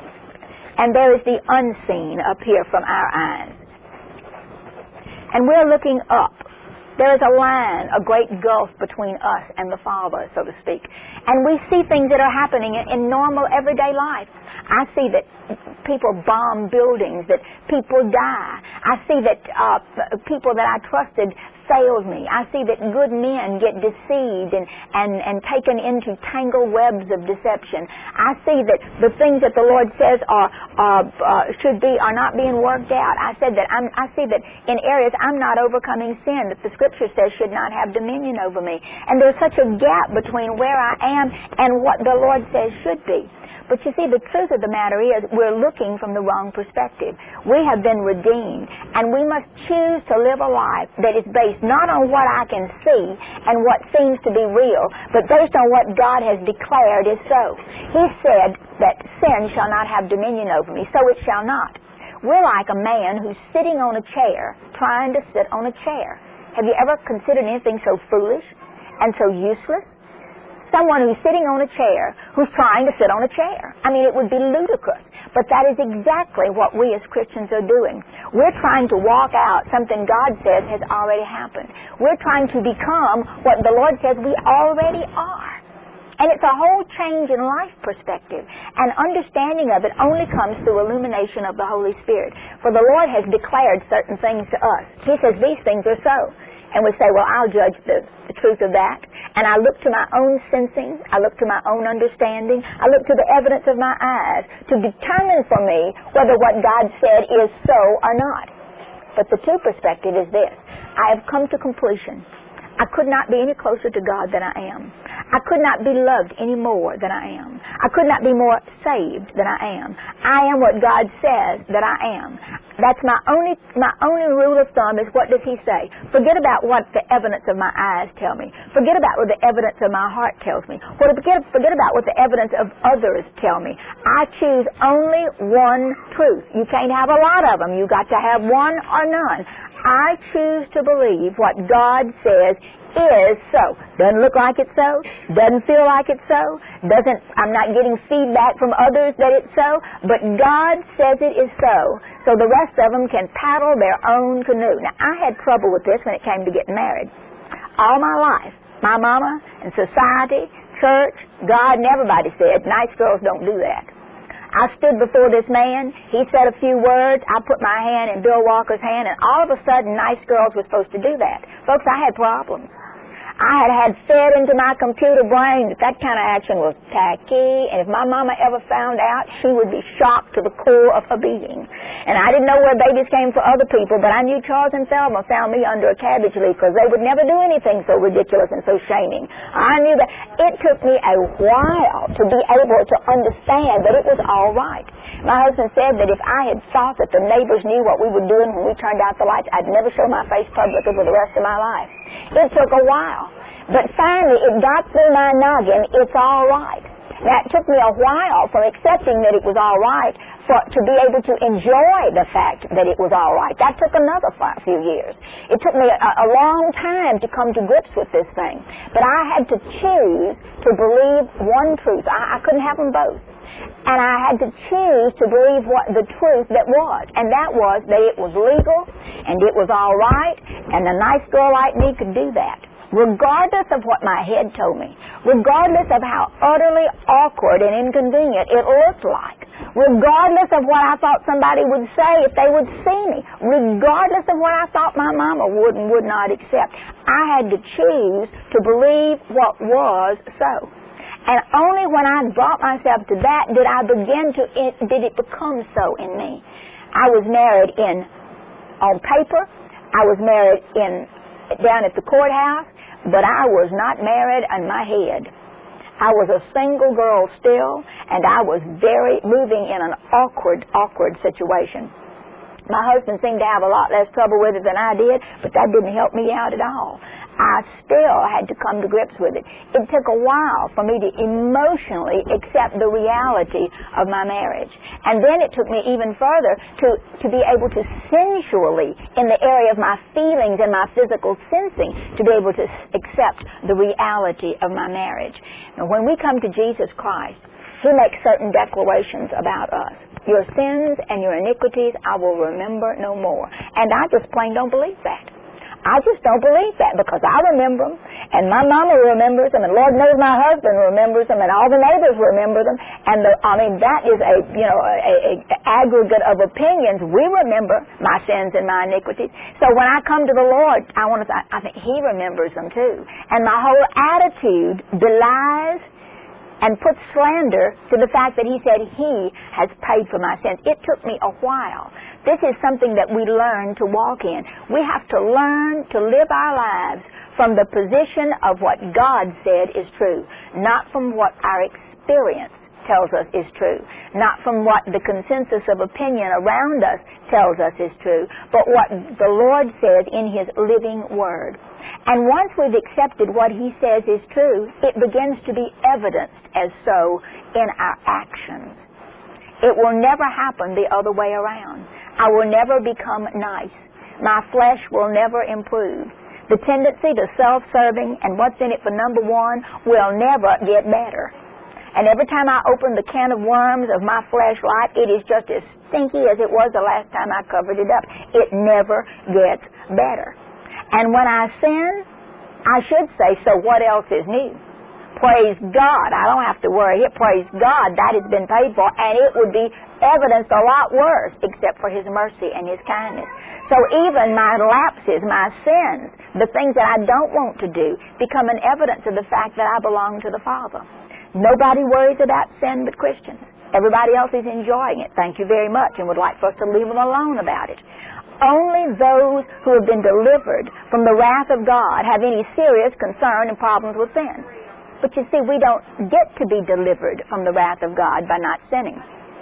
and there is the unseen up here from our eyes. And we're looking up There is a line, a great gulf between us and the Father, so to speak. And we see things that are happening in normal, everyday life. I see that people bomb buildings, that people die. I see that people that I trusted failed me. I see that good men get deceived and taken into tangled webs of deception. I see that the things that the Lord says are not being worked out. I see that in areas I'm not overcoming sin that the Scripture says should not have dominion over me. And there's such a gap between where I am and what the Lord says should be. But you see, the truth of the matter is we're looking from the wrong perspective. We have been redeemed, and we must choose to live a life that is based not on what I can see and what seems to be real, but based on what God has declared is so. He said that sin shall not have dominion over me, so it shall not. We're like a man who's sitting on a chair, trying to sit on a chair. Have you ever considered anything so foolish and so useless? Someone who's sitting on a chair, who's trying to sit on a chair. I mean, it would be ludicrous. But that is exactly what we as Christians are doing. We're trying to walk out something God says has already happened. We're trying to become what the Lord says we already are. And it's a whole change in life perspective. And understanding of it only comes through illumination of the Holy Spirit. For the Lord has declared certain things to us. He says these things are so. And we say, well, I'll judge the truth of that. And I look to my own sensing. I look to my own understanding. I look to the evidence of my eyes to determine for me whether what God said is so or not. But the true perspective is this. I have come to completion. I could not be any closer to God than I am. I could not be loved any more than I am. I could not be more saved than I am. I am what God says that I am. That's my only rule of thumb is what does He say? Forget about what the evidence of my eyes tell me. Forget about what the evidence of my heart tells me. Forget about what the evidence of others tell me. I choose only one truth. You can't have a lot of them. You got to have one or none. I choose to believe what God says is so. Doesn't look like it's so. Doesn't feel like it's so. I'm not getting feedback from others that it's so. But God says it is so. So the rest of them can paddle their own canoe. Now, I had trouble with this when it came to getting married. All my life, my mama and society, church, God and everybody said, nice girls don't do that. I stood before this man. He said a few words. I put my hand in Bill Walker's hand, and all of a sudden, nice girls were supposed to do that. Folks, I had problems. I had fed into my computer brain that kind of action was tacky, and if my mama ever found out, she would be shocked to the core of her being. And I didn't know where babies came for other people, but I knew Charles and Thelma found me under a cabbage leaf because they would never do anything so ridiculous and so shaming. I knew that. It took me a while to be able to understand that it was all right. My husband said that if I had thought that the neighbors knew what we were doing when we turned out the lights, I'd never show my face publicly for the rest of my life. It took a while. But finally, it got through my noggin, it's all right. Now, it took me a while from accepting that it was all right to be able to enjoy the fact that it was all right. That took another few years. It took me a long time to come to grips with this thing. But I had to choose to believe one truth. I couldn't have them both. And I had to choose to believe what the truth that was. And that was that it was legal and it was all right and a nice girl like me could do that. Regardless of what my head told me, regardless of how utterly awkward and inconvenient it looked like, regardless of what I thought somebody would say if they would see me, regardless of what I thought my mama would and would not accept, I had to choose to believe what was so. And only when I brought myself to that did it become so in me. I was married on paper. I was married down at the courthouse, but I was not married in my head. I was a single girl still, and I was moving in an awkward situation. My husband seemed to have a lot less trouble with it than I did, but that didn't help me out at all. I still had to come to grips with it. It took a while for me to emotionally accept the reality of my marriage. And then it took me even further to be able to sensually, in the area of my feelings and my physical sensing, to be able to accept the reality of my marriage. Now, when we come to Jesus Christ, He makes certain declarations about us. Your sins and your iniquities I will remember no more. And I just plain don't believe that. I just don't believe that, because I remember them, and my mama remembers them, and Lord knows my husband remembers them, and all the neighbors remember them, and that is a aggregate of opinions. We remember my sins and my iniquities. So when I come to the Lord, I think He remembers them too. And my whole attitude belies and puts slander to the fact that He said He has paid for my sins. It took me a while. This is something that we learn to walk in. We have to learn to live our lives from the position of what God said is true, not from what our experience tells us is true, not from what the consensus of opinion around us tells us is true, but what the Lord says in His living Word. And once we've accepted what He says is true, it begins to be evidenced as so in our actions. It will never happen the other way around. I will never become nice. My flesh will never improve. The tendency to self-serving and what's in it for number one will never get better. And every time I open the can of worms of my fleshlight, it is just as stinky as it was the last time I covered it up. It never gets better. And when I sin, I should say, so what else is new? Praise God. I don't have to worry. Praise God. That has been paid for, and it would be evidenced a lot worse except for His mercy and His kindness. So even my lapses, my sins, the things that I don't want to do, become an evidence of the fact that I belong to the Father. Nobody worries about sin but Christians. Everybody else is enjoying it, thank you very much, and would like for us to leave them alone about it. Only those who have been delivered from the wrath of God have any serious concern and problems with sin. But you see, we don't get to be delivered from the wrath of God by not sinning.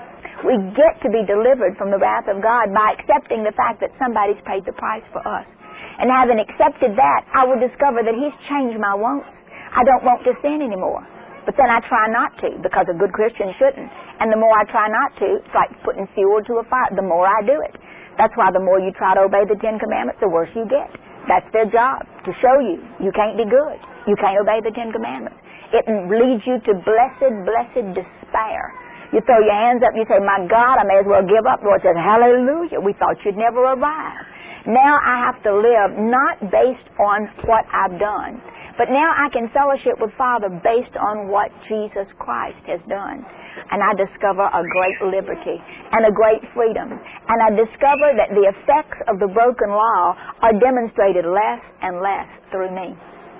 We get to be delivered from the wrath of God by accepting the fact that somebody's paid the price for us. And having accepted that, I will discover that He's changed my wants. I don't want to sin anymore. But then I try not to, because a good Christian shouldn't. And the more I try not to, it's like putting fuel to a fire. The more I do it. That's why the more you try to obey the Ten Commandments, the worse you get. That's their job, to show you can't be good. You can't obey the Ten Commandments. It leads you to blessed despair. You throw your hands up and you say, my God, I may as well give up. The Lord says, hallelujah, we thought you'd never arrive. Now I have to live not based on what I've done, but now I can fellowship with Father based on what Jesus Christ has done. And I discover a great liberty and a great freedom. And I discover that the effects of the broken law are demonstrated less and less through me.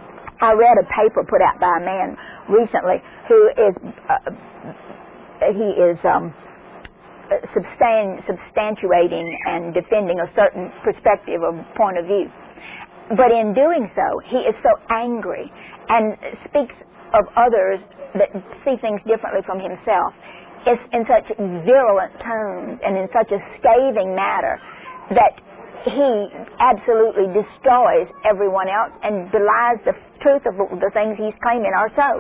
I read a paper put out by a man recently who is substantiating and defending a certain perspective or point of view. But in doing so, he is so angry and speaks of others that see things differently from himself. It's in such virulent tones and in such a scathing manner that he absolutely destroys everyone else and belies the truth of the things he's claiming are so.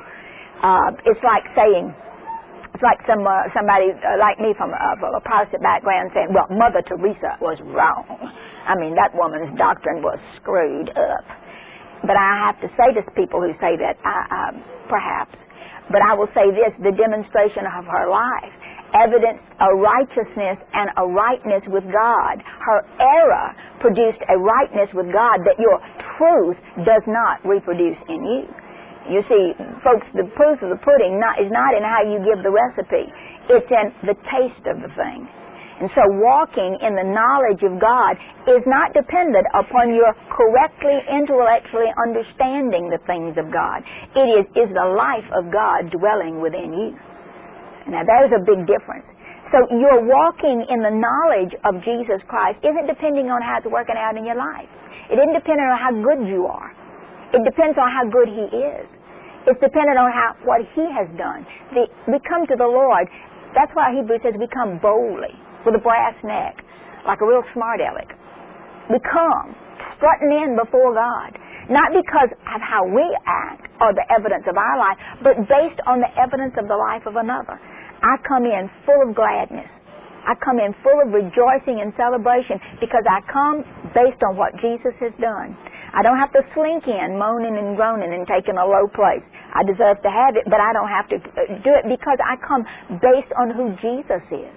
It's like saying, it's like somebody like me from a Protestant background saying, well, Mother Teresa was wrong. I mean, that woman's doctrine was screwed up. But I have to say to people who say that, perhaps, but I will say this, the demonstration of her life evidenced a righteousness and a rightness with God. Her error produced a rightness with God that your truth does not reproduce in you. You see, folks, the proof of the pudding is not in how you give the recipe. It's in the taste of the thing. And so walking in the knowledge of God is not dependent upon your correctly intellectually understanding the things of God. It is the life of God dwelling within you. Now, there's a big difference. So your walking in the knowledge of Jesus Christ isn't depending on how it's working out in your life. It isn't dependent on how good you are. It depends on how good He is. It's dependent on what He has done. We come to the Lord. That's why Hebrews says we come boldly, with a brass neck, like a real smart aleck. We come strutting in before God, not because of how we act or the evidence of our life, but based on the evidence of the life of another. I come in full of gladness. I come in full of rejoicing and celebration because I come based on what Jesus has done. I don't have to slink in moaning and groaning and taking a low place. I deserve to have it, but I don't have to do it because I come based on who Jesus is.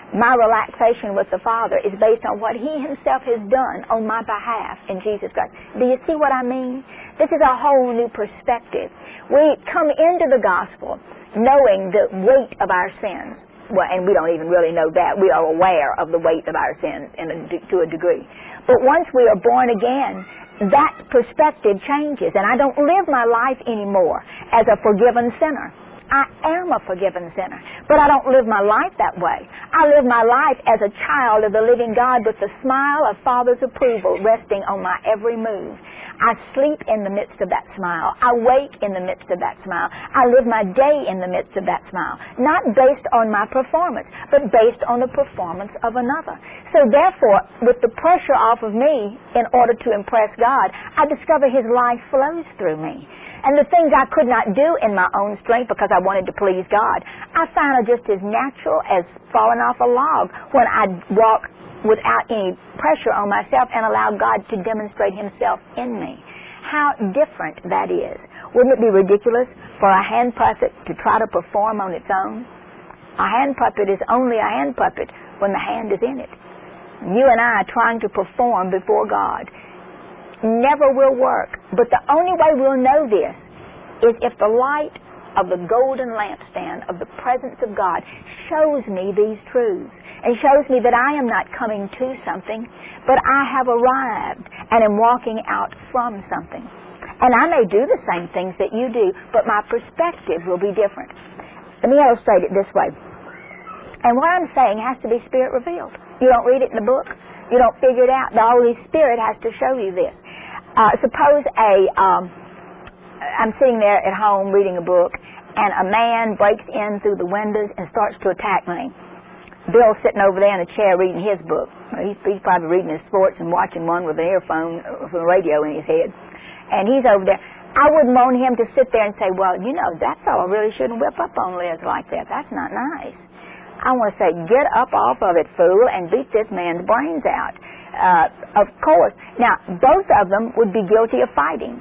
My relaxation with the Father is based on what He Himself has done on my behalf in Jesus Christ. Do you see what I mean? This is a whole new perspective. We come into the gospel knowing the weight of our sins. Well, and we don't even really know that. We are aware of the weight of our sins to a degree. But once we are born again, that perspective changes, and I don't live my life anymore as a forgiven sinner. I am a forgiven sinner, but I don't live my life that way. I live my life as a child of the living God with the smile of Father's approval resting on my every move. I sleep in the midst of that smile. I wake in the midst of that smile. I live my day in the midst of that smile, not based on my performance, but based on the performance of another. So therefore, with the pressure off of me in order to impress God, I discover His life flows through me. And the things I could not do in my own strength because I wanted to please God, I find are just as natural as falling off a log when I walk without any pressure on myself and allow God to demonstrate Himself in me. How different that is. Wouldn't it be ridiculous for a hand puppet to try to perform on its own? A hand puppet is only a hand puppet when the hand is in it. You and I trying to perform before God never will work. But the only way we'll know this is if the light of the golden lampstand of the presence of God shows me these truths and shows me that I am not coming to something, but I have arrived and am walking out from something. And I may do the same things that you do, but my perspective will be different. Let me illustrate it this way. And what I'm saying has to be Spirit revealed. You don't read it in the book. You don't figure it out. The Holy Spirit has to show you this. Suppose I'm sitting there at home reading a book, and a man breaks in through the windows and starts to attack me. Bill's sitting over there in a chair reading his book. He's probably reading his sports and watching one with an earphone, with a radio in his head. And he's over there. I wouldn't want him to sit there and say, well, you know, that fellow really shouldn't whip up on Liz like that. That's not nice. I want to say, get up off of it, fool, and beat this man's brains out. Of course. Now, both of them would be guilty of fighting,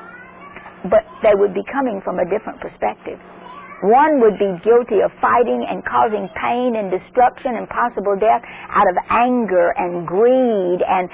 but they would be coming from a different perspective. One would be guilty of fighting and causing pain and destruction and possible death out of anger and greed and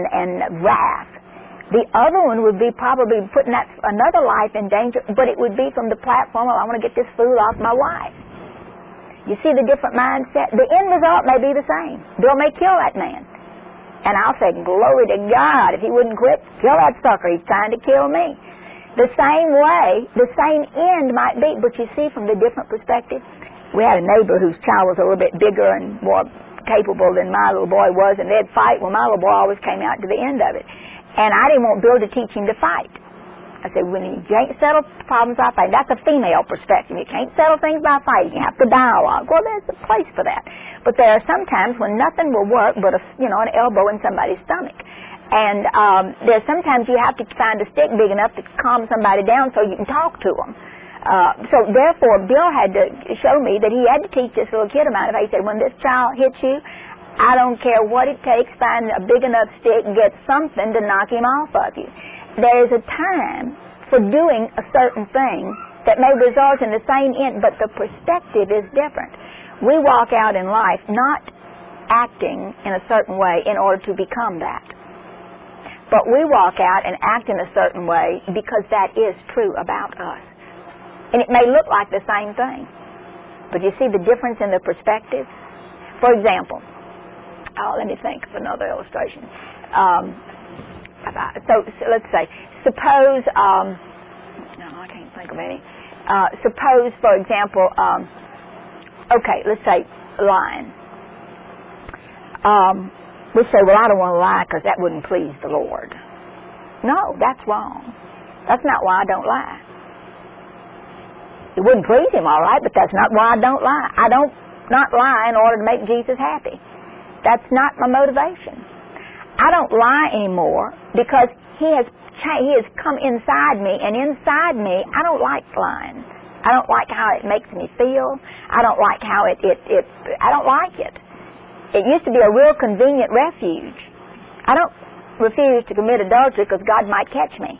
wrath. The other one would be probably putting that another life in danger, but it would be from the platform of, I want to get this fool off my wife. You see the different mindset? The end result may be the same. Bill may kill that man. And I'll say, glory to God, if he wouldn't quit, kill that sucker. He's trying to kill me. The same way, the same end might be, but you see from the different perspective. We had a neighbor whose child was a little bit bigger and more capable than my little boy was, and they'd fight. Well, my little boy always came out to the end of it. And I didn't want Bill to teach him to fight. I said, when you can't settle problems by fighting, that's a female perspective. You can't settle things by fighting. You have to dialogue. Well, there's a place for that. But there are some times when nothing will work but an elbow in somebody's stomach. And there's sometimes you have to find a stick big enough to calm somebody down so you can talk to them. So therefore, Bill had to show me that he had to teach this little kid about it. He said, when this child hits you, I don't care what it takes, find a big enough stick and get something to knock him off of you. There's a time for doing a certain thing that may result in the same end, but the perspective is different. We walk out in life not acting in a certain way in order to become that. But we walk out and act in a certain way because that is true about us. And it may look like the same thing, but you see the difference in the perspective? For example, let me think of another illustration. So let's say, suppose, no, I can't think of any. Suppose, for example, let's say lying. We say, well, I don't want to lie because that wouldn't please the Lord. No, that's wrong. That's not why I don't lie. It wouldn't please Him, all right, but that's not why I don't lie. I don't not lie in order to make Jesus happy. That's not my motivation. I don't lie anymore because He has come inside me, and inside me, I don't like lying. I don't like how it makes me feel. I don't like how I don't like it. It used to be a real convenient refuge. I don't refuse to commit adultery because God might catch me.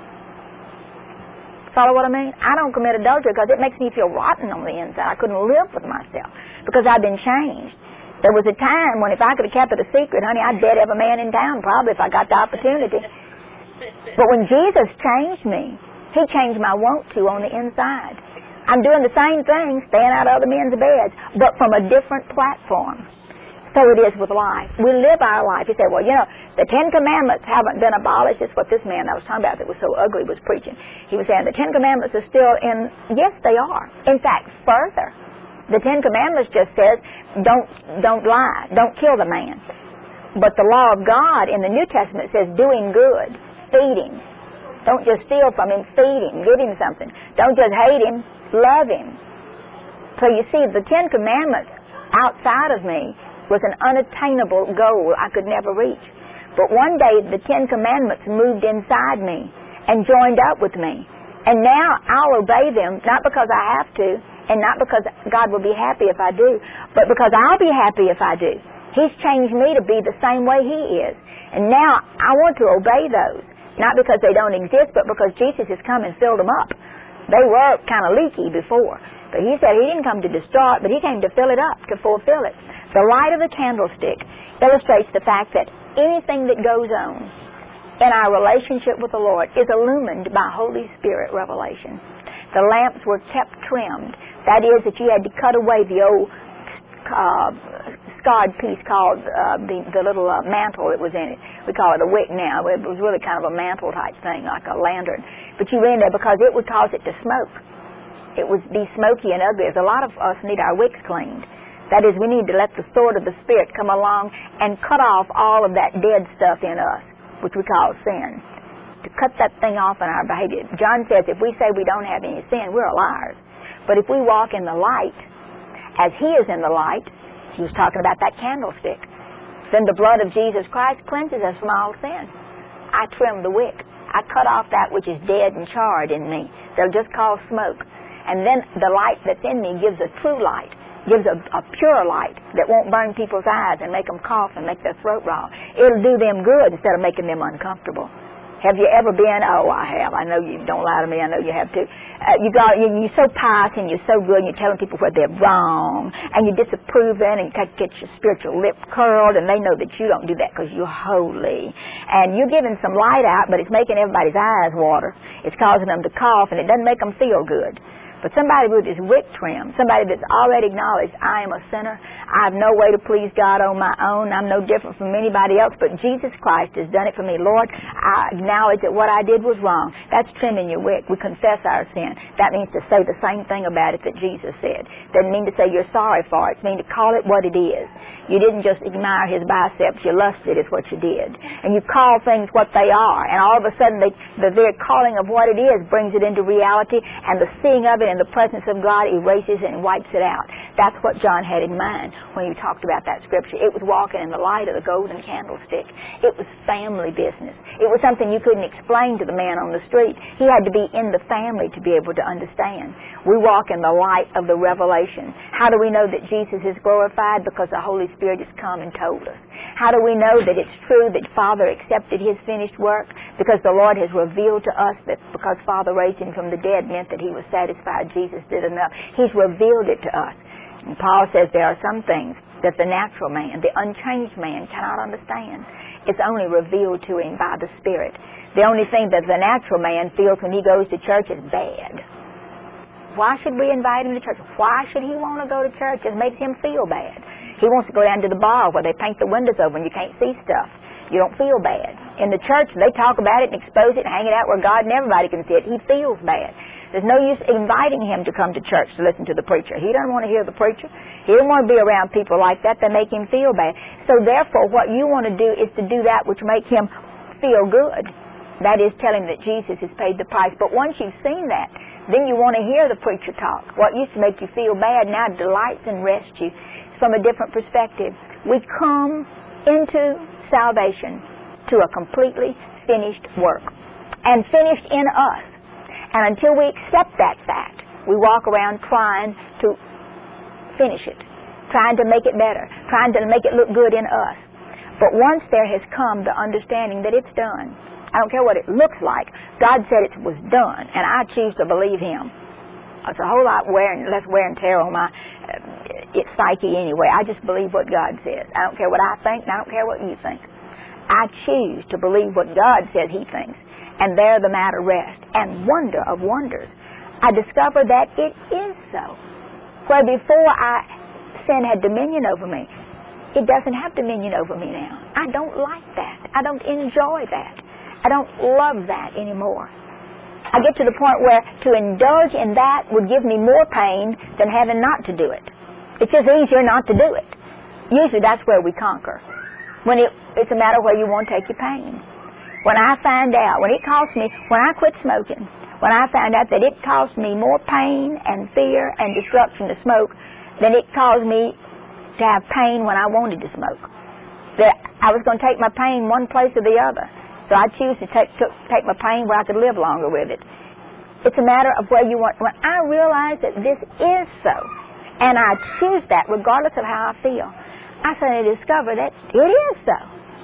Follow what I mean? I don't commit adultery because it makes me feel rotten on the inside. I couldn't live with myself because I've been changed. There was a time when if I could have kept it a secret, honey, I'd bet every man in town probably if I got the opportunity. But when Jesus changed me, He changed my want to on the inside. I'm doing the same thing, staying out of other men's beds, but from a different platform. So it is with life. We live our life. You say, well, you know, the Ten Commandments haven't been abolished. It's what this man I was talking about that was so ugly was preaching. He was saying the Ten Commandments are still in. Yes, they are. In fact, further. The Ten Commandments just says, don't lie, don't kill the man. But the law of God in the New Testament says doing good, feeding. Don't just steal from him, feed him, give him something. Don't just hate him, love him. So you see, the Ten Commandments outside of me was an unattainable goal I could never reach. But one day the Ten Commandments moved inside me and joined up with me. And now I'll obey them, not because I have to, and not because God will be happy if I do, but because I'll be happy if I do. He's changed me to be the same way He is. And now I want to obey those, not because they don't exist, but because Jesus has come and filled them up. They were kind of leaky before. But He said He didn't come to destroy it, but He came to fill it up, to fulfill it. The light of the candlestick illustrates the fact that anything that goes on in our relationship with the Lord is illumined by Holy Spirit revelation. The lamps were kept trimmed. That is, that you had to cut away the old scarred piece called the little mantle that was in it. We call it a wick now. It was really kind of a mantle type thing, like a lantern. But you went in there because it would cause it to smoke. It would be smoky and ugly. A lot of us need our wicks cleaned. That is, we need to let the sword of the Spirit come along and cut off all of that dead stuff in us, which we call sin. To cut that thing off in our behavior. John says if we say we don't have any sin, we're liars. But if we walk in the light, as He is in the light, He was talking about that candlestick, then the blood of Jesus Christ cleanses us from all sin. I trim the wick. I cut off that which is dead and charred in me. They'll just cause smoke. And then the light that's in me gives a true light, gives a pure light that won't burn people's eyes and make them cough and make their throat raw. It'll do them good instead of making them uncomfortable. Have you ever been? Oh, I have. I know you don't lie to me. I know you have too. You're so pious and you're so good and you're telling people where they're wrong and you're disapproving and you get your spiritual lip curled and they know that you don't do that because you're holy. And you're giving some light out, but it's making everybody's eyes water. It's causing them to cough and it doesn't make them feel good. But somebody with his wick trimmed, somebody that's already acknowledged, I am a sinner, I have no way to please God on my own, I'm no different from anybody else, but Jesus Christ has done it for me. Lord, I acknowledge that what I did was wrong. That's trimming your wick. We confess our sin. That means to say the same thing about it that Jesus said. Doesn't mean to say you're sorry for it. It means to call it what it is. You didn't just admire his biceps, you lusted is what you did. And you call things what they are, and all of a sudden the very calling of what it is brings it into reality, and the seeing of it in the presence of God erases it and wipes it out. That's what John had in mind when he talked about that scripture. It was walking in the light of the golden candlestick. It was family business. It was something you couldn't explain to the man on the street. He had to be in the family to be able to understand. We walk in the light of the revelation. How do we know that Jesus is glorified? Because the Holy Spirit has come and told us. How do we know that it's true that Father accepted his finished work? Because the Lord has revealed to us that because Father raised him from the dead meant that he was satisfied Jesus did enough. He's revealed it to us. And Paul says there are some things that the natural man, the unchanged man, cannot understand. It's only revealed to him by the Spirit. The only thing that the natural man feels when he goes to church is bad. Why should we invite him to church? Why should he want to go to church? It makes him feel bad. He wants to go down to the bar where they paint the windows over and you can't see stuff. You don't feel bad. In the church, they talk about it and expose it and hang it out where God and everybody can see it. He feels bad. There's no use inviting him to come to church to listen to the preacher. He doesn't want to hear the preacher. He doesn't want to be around people like that that make him feel bad. So therefore, what you want to do is to do that which make him feel good. That is, tell him that Jesus has paid the price. But once you've seen that, then you want to hear the preacher talk. What used to make you feel bad now delights and rests you. It's from a different perspective. We come into salvation to a completely finished work. And finished in us. And until we accept that fact, we walk around trying to finish it, trying to make it better, trying to make it look good in us. But once there has come the understanding that it's done, I don't care what it looks like, God said it was done, and I choose to believe Him. It's a whole lot less wear and tear on my psyche anyway. I just believe what God says. I don't care what I think, and I don't care what you think. I choose to believe what God says He thinks, and there the matter rests. And wonder of wonders, I discover that it is so. Where before sin had dominion over me, it doesn't have dominion over me now. I don't like that. I don't enjoy that. I don't love that anymore. I get to the point where to indulge in that would give me more pain than having not to do it. It's just easier not to do it. Usually that's where we conquer. When it's a matter where you won't take your pain. When I find out, when I quit smoking, when I found out that it caused me more pain and fear and destruction to smoke than it caused me to have pain when I wanted to smoke, that I was going to take my pain one place or the other. So I choose to take my pain where I could live longer with it. It's a matter of where you want. When I realize that this is so, and I choose that regardless of how I feel, I suddenly discover that it is so.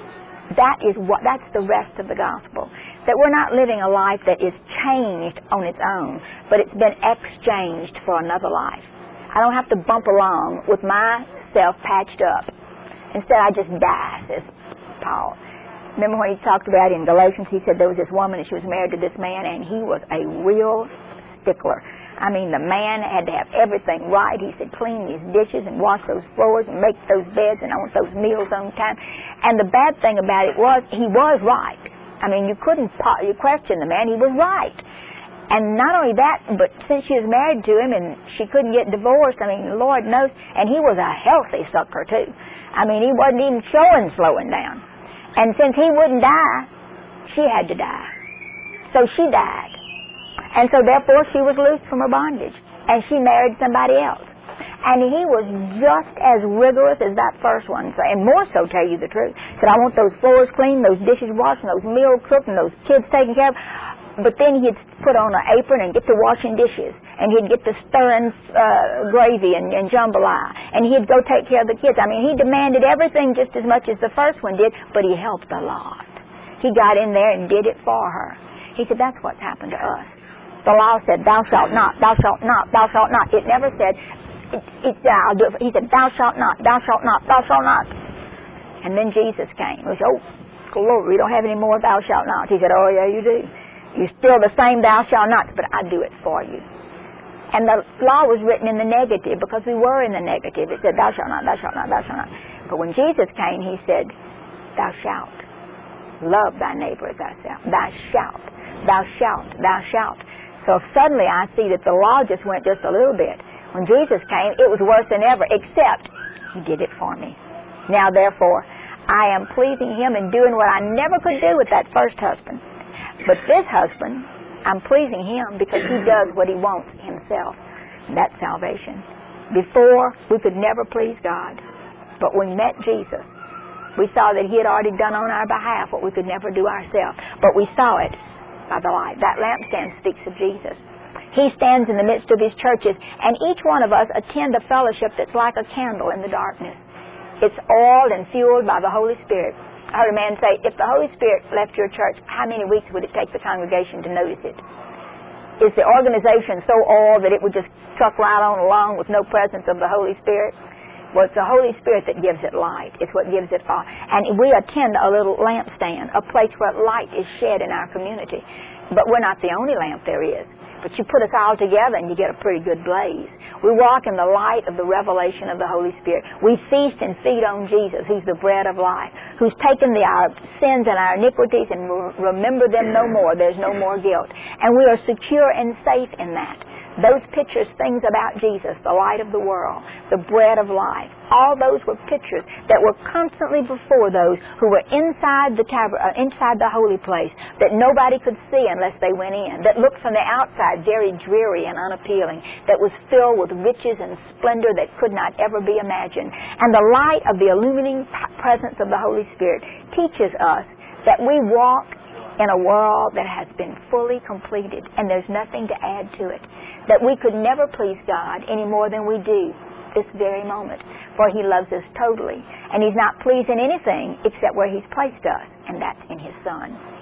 That's the rest of the gospel. That we're not living a life that is changed on its own, but it's been exchanged for another life. I don't have to bump along with myself patched up. Instead, I just die, says Paul. Remember when he talked about in Galatians, he said there was this woman and she was married to this man, and he was a real stickler. I mean, the man had to have everything right. He said, clean these dishes and wash those floors and make those beds and I want those meals on time. And the bad thing about it was, he was right. I mean, you couldn't question the man. He was right. And not only that, but since she was married to him and she couldn't get divorced, I mean, Lord knows, and he was a healthy sucker too. I mean, he wasn't even slowing down. And since he wouldn't die, she had to die. So she died. And so therefore she was loosed from her bondage. And she married somebody else. And he was just as rigorous as that first one, and more so, tell you the truth. Said, I want those floors clean, those dishes washed, and those meals cooked, and those kids taken care of. But then he'd put on an apron and get to washing dishes. And he'd get to stirring gravy and jambalaya. And he'd go take care of the kids. I mean, he demanded everything just as much as the first one did, but he helped a lot. He got in there and did it for her. He said, that's what's happened to us. The law said, thou shalt not, thou shalt not, thou shalt not. It never said, I'll do it. He said, thou shalt not, thou shalt not, thou shalt not. And then Jesus came. We said, oh, Lord, we don't have any more thou shalt not. He said, oh, yeah, you do. You're still the same thou shalt not, but I do it for you. And the law was written in the negative because we were in the negative. It said, thou shalt not, thou shalt not, thou shalt not. But when Jesus came, he said, thou shalt. Love thy neighbor as thyself. Thou shalt, thou shalt, thou shalt. So suddenly I see that the law just went just a little bit. When Jesus came, it was worse than ever, except he did it for me. Now, therefore, I am pleasing him and doing what I never could do with that first husband. But this husband, I'm pleasing him because he does what he wants himself. And that's salvation. Before, we could never please God. But when we met Jesus, we saw that he had already done on our behalf what we could never do ourselves. But we saw it by the light. That lampstand speaks of Jesus. He stands in the midst of his churches, and each one of us attend a fellowship that's like a candle in the darkness. It's oiled and fueled by the Holy Spirit. I heard a man say, if the Holy Spirit left your church, how many weeks would it take the congregation to notice it? Is the organization so oiled that it would just truck right on along with no presence of the Holy Spirit? Well, it's the Holy Spirit that gives it light. It's what gives it all. And we attend a little lampstand, a place where light is shed in our community. But we're not the only lamp there is. But you put us all together and you get a pretty good blaze. We walk in the light of the revelation of the Holy Spirit. We feast and feed on Jesus, who's the bread of life, who's taken our sins and our iniquities and remember them no more. There's no more guilt. And we are secure and safe in that. Those pictures, things about Jesus, the light of the world, the bread of life, all those were pictures that were constantly before those who were inside the holy place that nobody could see unless they went in, that looked from the outside very dreary and unappealing, that was filled with riches and splendor that could not ever be imagined. And the light of the illuminating presence of the Holy Spirit teaches us that we walk in a world that has been fully completed and there's nothing to add to it. That we could never please God any more than we do this very moment, for he loves us totally. And he's not pleased in anything except where he's placed us, and that's in his Son.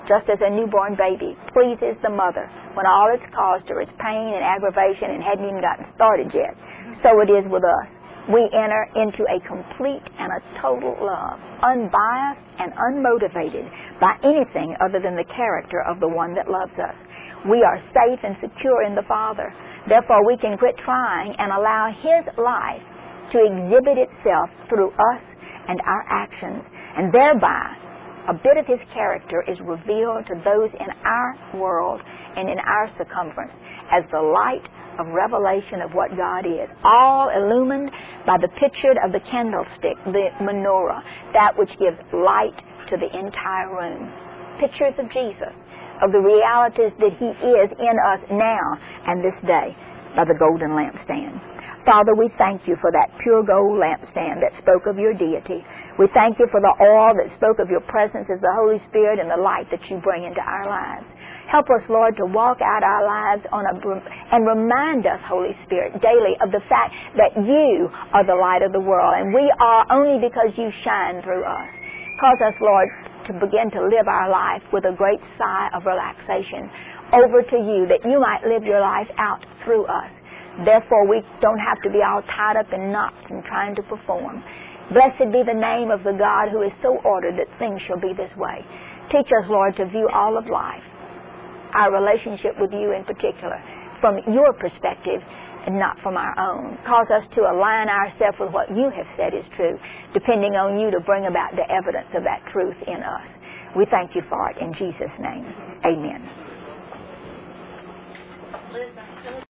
just as a newborn baby pleases the mother when all it's caused her is pain and aggravation and hadn't even gotten started yet, so it is with us. We enter into a complete and a total love, unbiased and unmotivated by anything other than the character of the one that loves us. We are safe and secure in the Father. Therefore, we can quit trying and allow His life to exhibit itself through us and our actions, and thereby a bit of His character is revealed to those in our world and in our circumference as the light of revelation of what God is, all illumined by the picture of the candlestick, the menorah, that which gives light to the entire room. Pictures of Jesus, of the realities that He is in us now and this day by the golden lampstand. Father, we thank You for that pure gold lampstand that spoke of Your deity. We thank You for the oil that spoke of Your presence as the Holy Spirit and the light that You bring into our lives. Help us, Lord, to walk out our lives and remind us, Holy Spirit, daily of the fact that You are the light of the world, and we are only because You shine through us. Cause us, Lord, to begin to live our life with a great sigh of relaxation over to You, that You might live Your life out through us. Therefore, we don't have to be all tied up in knots and trying to perform. Blessed be the name of the God who is so ordered that things shall be this way. Teach us, Lord, to view all of life, our relationship with You in particular, from Your perspective and not from our own. Cause us to align ourselves with what You have said is true, depending on You to bring about the evidence of that truth in us. We thank You for it in Jesus' name. Amen.